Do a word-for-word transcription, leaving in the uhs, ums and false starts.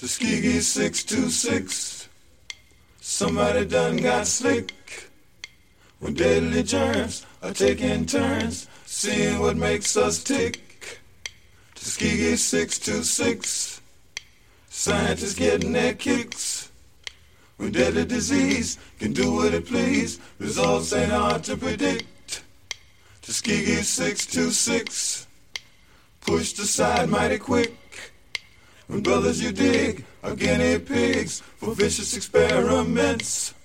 Tuskegee six two six. Somebody done got slick. When deadly germs are taking turns, seeing what makes us tick. Tuskegee six two six. Scientists getting their kicks. When deadly disease can do what it please, results ain't hard to predict. Tuskegee six two six. Pushed aside mighty quick. When brothers you dig are guinea pigs for vicious experiments.